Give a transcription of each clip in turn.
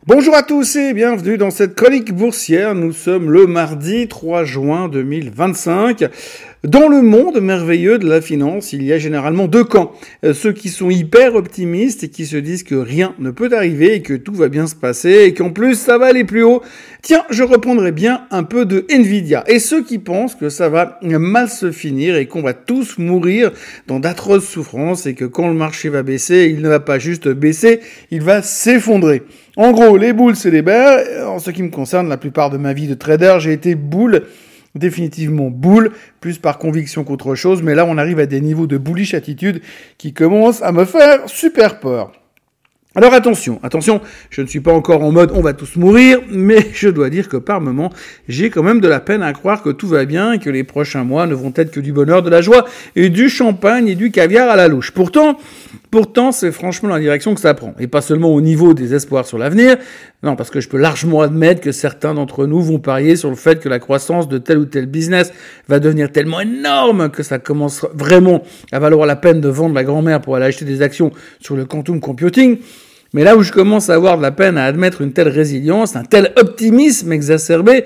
Bonjour à tous et bienvenue dans cette chronique boursière. Nous sommes le mardi 3 juin 2025. Dans le monde merveilleux de la finance, il y a généralement deux camps. Ceux qui sont hyper optimistes et qui se disent que rien ne peut arriver et que tout va bien se passer et qu'en plus ça va aller plus haut. Tiens, je reprendrai bien un peu de Nvidia. Et ceux qui pensent que ça va mal se finir et qu'on va tous mourir dans d'atroces souffrances et que quand le marché va baisser, il ne va pas juste baisser, il va s'effondrer. En gros, les boules, c'est les bears. En ce qui me concerne, la plupart de ma vie de trader, j'ai été boule. Définitivement boule, plus par conviction qu'autre chose, mais là on arrive à des niveaux de bullish attitude qui commencent à me faire super peur. Alors attention, je ne suis pas encore en mode on va tous mourir, mais je dois dire que par moment, j'ai quand même de la peine à croire que tout va bien et que les prochains mois ne vont être que du bonheur, de la joie et du champagne et du caviar à la louche. Pourtant, c'est franchement la direction que ça prend. Et pas seulement au niveau des espoirs sur l'avenir, non, parce que je peux largement admettre que certains d'entre nous vont parier sur le fait que la croissance de tel ou tel business va devenir tellement énorme que ça commence vraiment à valoir la peine de vendre la grand-mère pour aller acheter des actions sur le quantum computing. Mais là où je commence à avoir de la peine à admettre une telle résilience, un tel optimisme exacerbé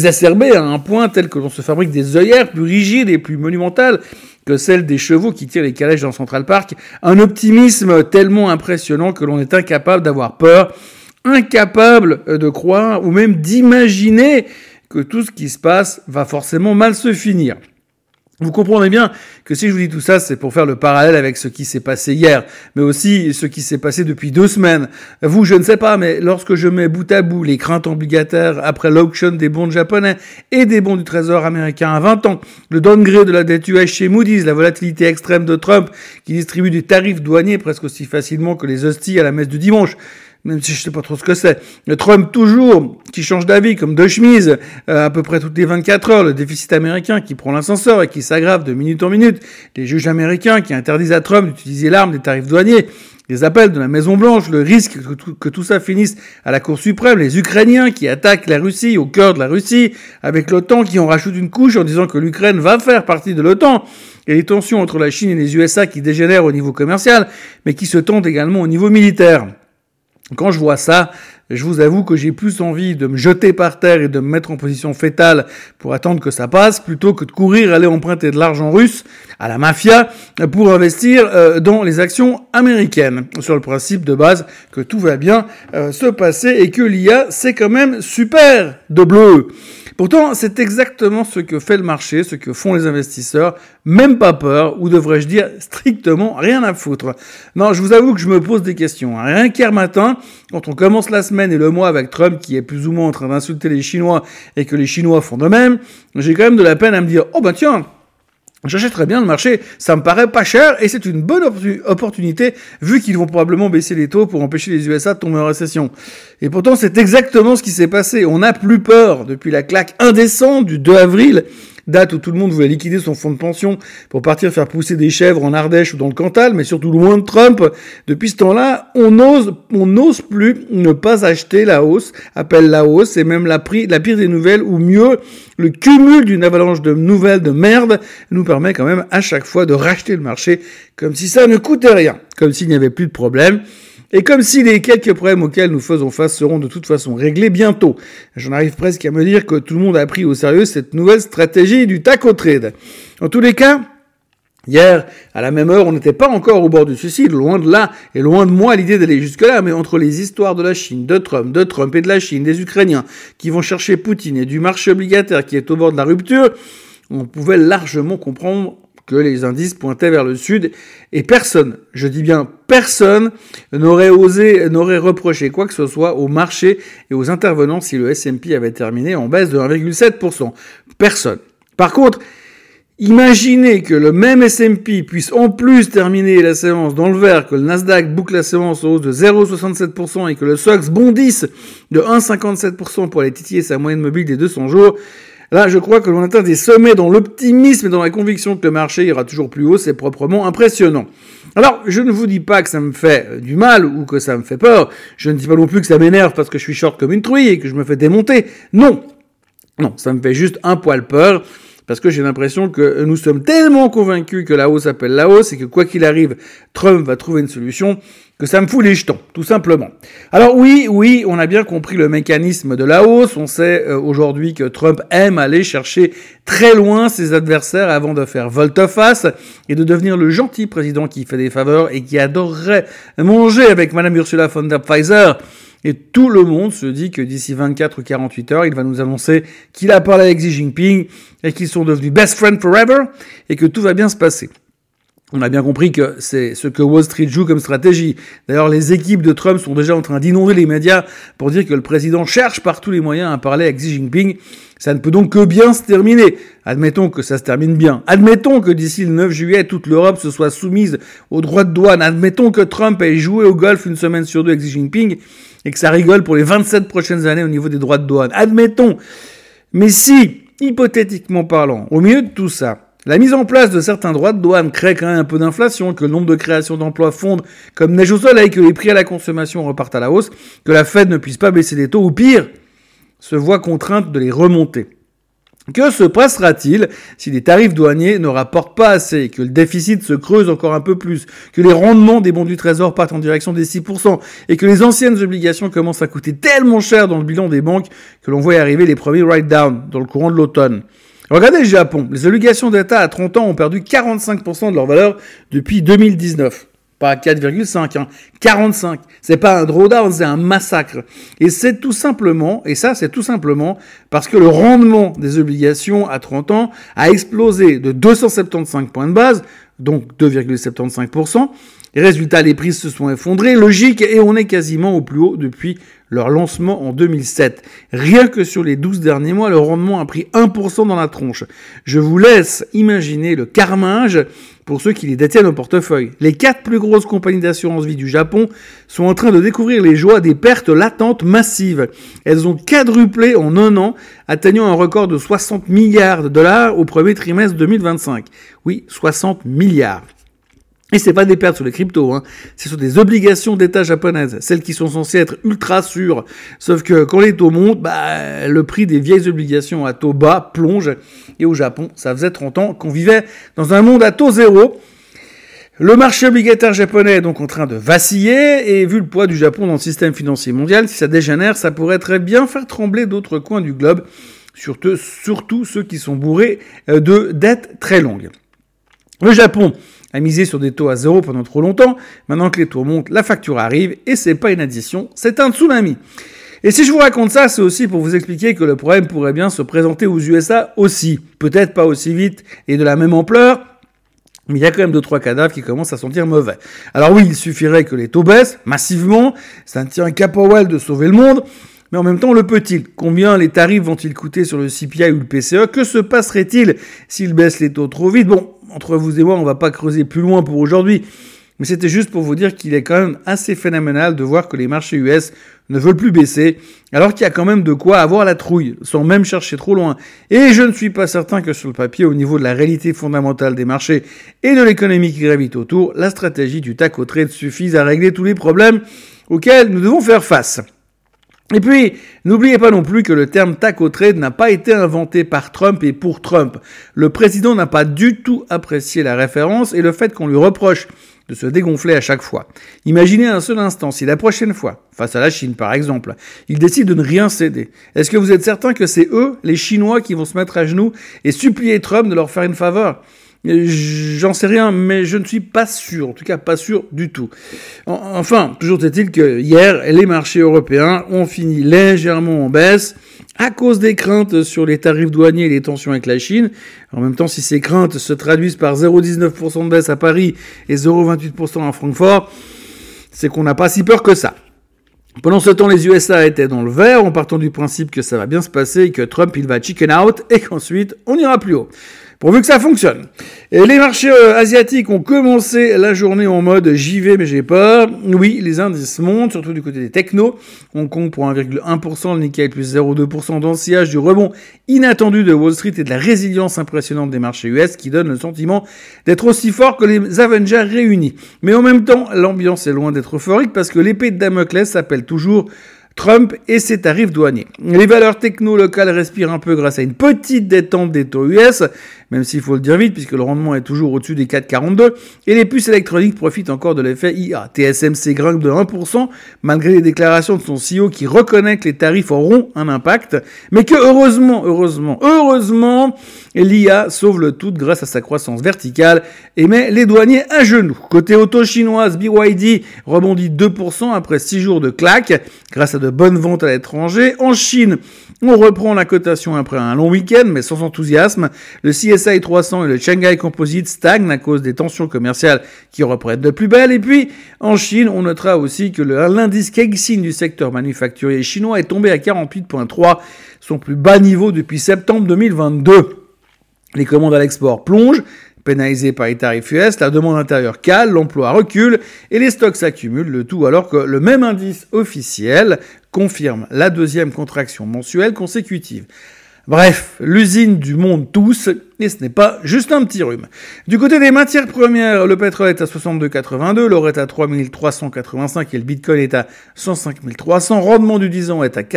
à un point tel que l'on se fabrique des œillères plus rigides et plus monumentales que celles des chevaux qui tirent les calèches dans Central Park, un optimisme tellement impressionnant que l'on est incapable d'avoir peur, incapable de croire ou même d'imaginer que tout ce qui se passe va forcément mal se finir. Vous comprenez bien que si je vous dis tout ça, c'est pour faire le parallèle avec ce qui s'est passé hier, mais aussi ce qui s'est passé depuis 2 semaines. Vous, je ne sais pas, mais lorsque je mets bout à bout les craintes obligataires après l'auction des bonds japonais et des bons du Trésor américain à 20 ans, le downgrade de la dette US chez Moody's, la volatilité extrême de Trump qui distribue des tarifs douaniers presque aussi facilement que les hosties à la messe du dimanche, même si je sais pas trop ce que c'est. Le Trump toujours, qui change d'avis comme de chemise, à peu près toutes les 24 heures, le déficit américain qui prend l'ascenseur et qui s'aggrave de minute en minute, les juges américains qui interdisent à Trump d'utiliser l'arme des tarifs douaniers, les appels de la Maison-Blanche, le risque que tout ça finisse à la Cour suprême, les Ukrainiens qui attaquent la Russie, au cœur de la Russie, avec l'OTAN qui en rajoute une couche en disant que l'Ukraine va faire partie de l'OTAN, et les tensions entre la Chine et les USA qui dégénèrent au niveau commercial, mais qui se tendent également au niveau militaire. Quand je vois ça, je vous avoue que j'ai plus envie de me jeter par terre et de me mettre en position fétale pour attendre que ça passe, plutôt que de courir aller emprunter de l'argent russe à la mafia pour investir dans les actions américaines, sur le principe de base que tout va bien se passer et que l'IA, c'est quand même super de bleu. Pourtant, c'est exactement ce que fait le marché, ce que font les investisseurs, même pas peur, ou devrais-je dire strictement rien à foutre. Non, je vous avoue que je me pose des questions. Rien qu'hier matin, quand on commence la semaine et le mois avec Trump qui est plus ou moins en train d'insulter les Chinois et que les Chinois font de même, j'ai quand même de la peine à me dire « Oh ben tiens !» J'achèterais bien le marché, ça me paraît pas cher et c'est une bonne opportunité vu qu'ils vont probablement baisser les taux pour empêcher les USA de tomber en récession. Et pourtant, c'est exactement ce qui s'est passé. On n'a plus peur depuis la claque indécente du 2 avril, date où tout le monde voulait liquider son fonds de pension pour partir faire pousser des chèvres en Ardèche ou dans le Cantal, mais surtout loin de Trump. Depuis ce temps-là, on n'ose plus ne pas acheter la hausse, appelle la hausse, et même la pire des nouvelles, ou mieux, le cumul d'une avalanche de nouvelles de merde nous permet quand même à chaque fois de racheter le marché comme si ça ne coûtait rien, comme s'il n'y avait plus de problème. Et comme si les quelques problèmes auxquels nous faisons face seront de toute façon réglés bientôt. J'en arrive presque à me dire que tout le monde a pris au sérieux cette nouvelle stratégie du taco trade. En tous les cas, hier, à la même heure, on n'était pas encore au bord du suicide, loin de là, et loin de moi l'idée d'aller jusque-là, mais entre les histoires de la Chine, de Trump et de la Chine, des Ukrainiens, qui vont chercher Poutine, et du marché obligataire qui est au bord de la rupture, on pouvait largement comprendre que les indices pointaient vers le sud, et personne, je dis bien personne, n'aurait reproché quoi que ce soit au marché et aux intervenants si le S&P avait terminé en baisse de 1,7%. Personne. Par contre, imaginez que le même S&P puisse en plus terminer la séance dans le vert, que le Nasdaq boucle la séance en hausse de 0,67% et que le SOX bondisse de 1,57% pour aller titiller sa moyenne mobile des 200 jours. Là, je crois que l'on atteint des sommets dans l'optimisme et dans la conviction que le marché ira toujours plus haut, c'est proprement impressionnant. Alors, je ne vous dis pas que ça me fait du mal ou que ça me fait peur, je ne dis pas non plus que ça m'énerve parce que je suis short comme une truie et que je me fais démonter. Non, ça me fait juste un poil peur, parce que j'ai l'impression que nous sommes tellement convaincus que la hausse appelle la hausse et que quoi qu'il arrive, Trump va trouver une solution, que ça me fout les jetons, tout simplement. Alors oui, on a bien compris le mécanisme de la hausse. On sait aujourd'hui que Trump aime aller chercher très loin ses adversaires avant de faire volte-face et de devenir le gentil président qui fait des faveurs et qui adorerait manger avec Madame Ursula von der Pfizer. Et tout le monde se dit que d'ici 24 ou 48 heures, il va nous annoncer qu'il a parlé avec Xi Jinping et qu'ils sont devenus best friends forever et que tout va bien se passer. On a bien compris que c'est ce que Wall Street joue comme stratégie. D'ailleurs, les équipes de Trump sont déjà en train d'inonder les médias pour dire que le président cherche par tous les moyens à parler avec Xi Jinping. Ça ne peut donc que bien se terminer. Admettons que ça se termine bien. Admettons que d'ici le 9 juillet, toute l'Europe se soit soumise aux droits de douane. Admettons que Trump ait joué au golf une semaine sur deux avec Xi Jinping et que ça rigole pour les 27 prochaines années au niveau des droits de douane. Admettons. Mais si, hypothétiquement parlant, au milieu de tout ça, la mise en place de certains droits de douane crée quand même un peu d'inflation, que le nombre de créations d'emplois fonde comme neige au soleil, que les prix à la consommation repartent à la hausse, que la Fed ne puisse pas baisser les taux, ou pire, se voit contrainte de les remonter. Que se passera-t-il si les tarifs douaniers ne rapportent pas assez, que le déficit se creuse encore un peu plus, que les rendements des bons du trésor partent en direction des 6%, et que les anciennes obligations commencent à coûter tellement cher dans le bilan des banques que l'on voit arriver les premiers write-down dans le courant de l'automne? Regardez le Japon. Les obligations d'État à 30 ans ont perdu 45% de leur valeur depuis 2019. Pas 4,5, 45. C'est pas un drawdown, c'est un massacre. Et c'est tout simplement parce que le rendement des obligations à 30 ans a explosé de 275 points de base, donc 2,75%. Les résultats, les prix se sont effondrés, logique, et on est quasiment au plus haut depuis leur lancement en 2007. Rien que sur les 12 derniers mois, le rendement a pris 1% dans la tronche. Je vous laisse imaginer le carnage pour ceux qui les détiennent au portefeuille. Les 4 plus grosses compagnies d'assurance vie du Japon sont en train de découvrir les joies des pertes latentes massives. Elles ont quadruplé en un an, atteignant un record de 60 milliards de dollars au premier trimestre 2025. Oui, 60 milliards. Et c'est pas des pertes sur les cryptos, c'est sur des obligations d'État japonaises, celles qui sont censées être ultra sûres. Sauf que quand les taux montent, le prix des vieilles obligations à taux bas plonge. Et au Japon, ça faisait 30 ans qu'on vivait dans un monde à taux zéro. Le marché obligataire japonais est donc en train de vaciller, et vu le poids du Japon dans le système financier mondial, si ça dégénère, ça pourrait très bien faire trembler d'autres coins du globe, surtout ceux qui sont bourrés de dettes très longues. Le Japon a misé sur des taux à zéro pendant trop longtemps. Maintenant que les taux montent, la facture arrive, et c'est pas une addition, c'est un tsunami. Et si je vous raconte ça, c'est aussi pour vous expliquer que le problème pourrait bien se présenter aux USA aussi. Peut-être pas aussi vite et de la même ampleur, mais il y a quand même 2-3 cadavres qui commencent à sentir mauvais. Alors oui, il suffirait que les taux baissent massivement, ça ne tient qu'à Powell de sauver le monde, mais en même temps, le peut-il? Combien les tarifs vont-ils coûter sur le CPI ou le PCE? Que se passerait-il s'ils baissent les taux trop vite? Bon, entre vous et moi, on va pas creuser plus loin pour aujourd'hui, mais c'était juste pour vous dire qu'il est quand même assez phénoménal de voir que les marchés US ne veulent plus baisser, alors qu'il y a quand même de quoi avoir la trouille, sans même chercher trop loin. Et je ne suis pas certain que sur le papier, au niveau de la réalité fondamentale des marchés et de l'économie qui gravite autour, la stratégie du tac au trade suffise à régler tous les problèmes auxquels nous devons faire face. Et puis, n'oubliez pas non plus que le terme taco trade n'a pas été inventé par Trump et pour Trump. Le président n'a pas du tout apprécié la référence et le fait qu'on lui reproche de se dégonfler à chaque fois. Imaginez un seul instant si la prochaine fois, face à la Chine par exemple, il décide de ne rien céder. Est-ce que vous êtes certain que c'est eux, les Chinois, qui vont se mettre à genoux et supplier Trump de leur faire une faveur ? J'en sais rien, mais je ne suis pas sûr, en tout cas pas sûr du tout. Enfin, toujours est-il que hier, les marchés européens ont fini légèrement en baisse à cause des craintes sur les tarifs douaniers et les tensions avec la Chine. En même temps, si ces craintes se traduisent par 0,19% de baisse à Paris et 0,28% à Francfort, c'est qu'on n'a pas si peur que ça. Pendant ce temps, les USA étaient dans le vert en partant du principe que ça va bien se passer et que Trump, il va chicken out et qu'ensuite, on ira plus haut. Pourvu que ça fonctionne. Et les marchés asiatiques ont commencé la journée en mode j'y vais mais j'ai peur. Oui, les indices montent, surtout du côté des technos. Hong Kong pour 1,1%, le Nikkei plus 0,2% dans le sillage du rebond inattendu de Wall Street et de la résilience impressionnante des marchés US qui donne le sentiment d'être aussi fort que les Avengers réunis. Mais en même temps, l'ambiance est loin d'être euphorique parce que l'épée de Damoclès s'appelle toujours Trump et ses tarifs douaniers. Les valeurs techno locales respirent un peu grâce à une petite détente des taux US, même s'il faut le dire vite puisque le rendement est toujours au-dessus des 4,42, et les puces électroniques profitent encore de l'effet IA. TSMC grimpe de 1%, malgré les déclarations de son CEO qui reconnaît que les tarifs auront un impact, mais que heureusement, l'IA sauve le tout grâce à sa croissance verticale et met les douaniers à genoux. Côté auto chinoise, BYD rebondit 2% après 6 jours de claque grâce à de bonnes ventes à l'étranger. En Chine, on reprend la cotation après un long week-end, mais sans enthousiasme. Le CSI 300 et le Shanghai Composite stagnent à cause des tensions commerciales qui reprennent de plus belle. Et puis, en Chine, on notera aussi que l'indice Caixin du secteur manufacturier chinois est tombé à 48,3, son plus bas niveau depuis septembre 2022. Les commandes à l'export plongent, pénalisées par les tarifs US, la demande intérieure cale, l'emploi recule et les stocks s'accumulent, le tout alors que le même indice officiel confirme la deuxième contraction mensuelle consécutive. Bref, l'usine du monde tousse, et ce n'est pas juste un petit rhume. Du côté des matières premières, le pétrole est à 62,82, l'or est à 3385 et le bitcoin est à 105 300. Rendement du 10 ans est à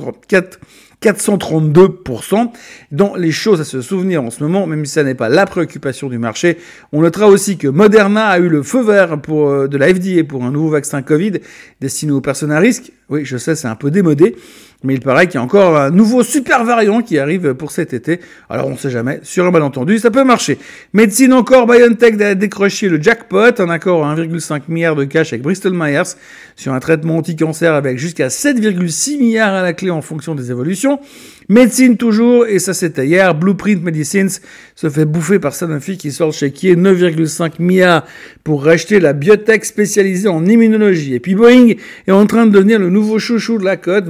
432%. Dans les choses à se souvenir en ce moment, même si ça n'est pas la préoccupation du marché, on notera aussi que Moderna a eu le feu vert de la FDA pour un nouveau vaccin Covid destiné aux personnes à risque. Oui, je sais, c'est un peu démodé, mais il paraît qu'il y a encore un nouveau super variant qui arrive pour cet été. Alors on ne sait jamais, sur un malentendu, ça peut marcher. Médecine encore, BioNTech a décroché le jackpot, un accord à 1,5 milliard de cash avec Bristol Myers sur un traitement anti-cancer avec jusqu'à 7,6 milliards à la clé en fonction des évolutions. Médecine toujours, et ça c'était hier, Blueprint Medicines se fait bouffer par Sanofi qui sort le chéquier 9,5 milliards pour racheter la biotech spécialisée en immunologie. Et puis Boeing est en train de devenir le nouveau chouchou de la cote,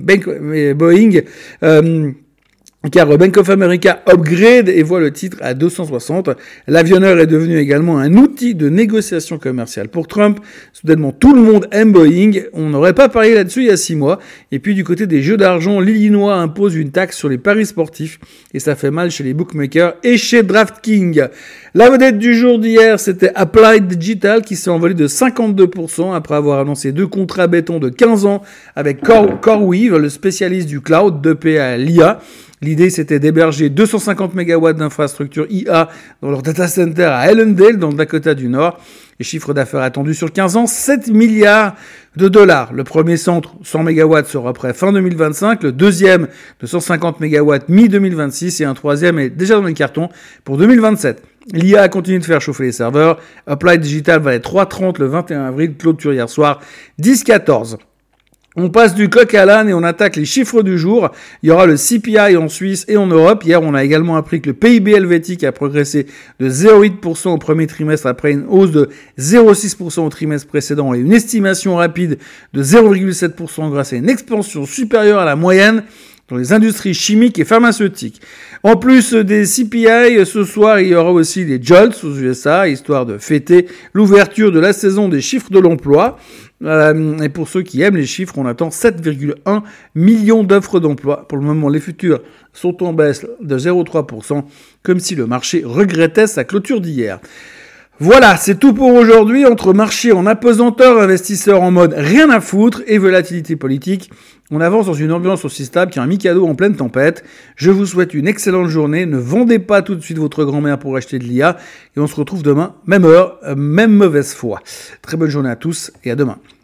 car Bank of America upgrade et voit le titre à 260. L'avionneur est devenu également un outil de négociation commerciale pour Trump. Soudainement, tout le monde aime Boeing. On n'aurait pas parié là-dessus il y a 6 mois. Et puis, du côté des jeux d'argent, l'Illinois impose une taxe sur les paris sportifs. Et ça fait mal chez les bookmakers et chez DraftKings. La vedette du jour d'hier, c'était Applied Digital qui s'est envolé de 52% après avoir annoncé 2 contrats béton de 15 ans avec CoreWeave, le spécialiste du cloud d'EP à l'IA. L'idée, c'était d'héberger 250 MW d'infrastructure IA dans leur data center à Ellendale, dans le Dakota du Nord. Les chiffres d'affaires attendus sur 15 ans, 7 milliards de dollars. Le premier centre, 100 MW, sera prêt fin 2025. Le deuxième, de 150 MW, mi-2026. Et un troisième est déjà dans les cartons pour 2027. L'IA a continué de faire chauffer les serveurs. Applied Digital valait 3,30 le 21 avril. Clôture hier soir, 10,14. On passe du coq à l'âne et on attaque les chiffres du jour. Il y aura le CPI en Suisse et en Europe. Hier, on a également appris que le PIB helvétique a progressé de 0,8% au premier trimestre après une hausse de 0,6% au trimestre précédent et une estimation rapide de 0,7% grâce à une expansion supérieure à la moyenne dans les industries chimiques et pharmaceutiques. En plus des CPI, ce soir, il y aura aussi les JOLTS aux USA, histoire de fêter l'ouverture de la saison des chiffres de l'emploi. Et pour ceux qui aiment les chiffres, on attend 7,1 millions d'offres d'emploi. Pour le moment, les futurs sont en baisse de 0,3%, comme si le marché regrettait sa clôture d'hier. Voilà, c'est tout pour aujourd'hui. Entre marché en apesanteur, investisseurs en mode rien à foutre et volatilité politique, on avance dans une ambiance aussi stable qu'un Mikado en pleine tempête. Je vous souhaite une excellente journée. Ne vendez pas tout de suite votre grand-mère pour acheter de l'IA. Et on se retrouve demain, même heure, même mauvaise foi. Très bonne journée à tous et à demain.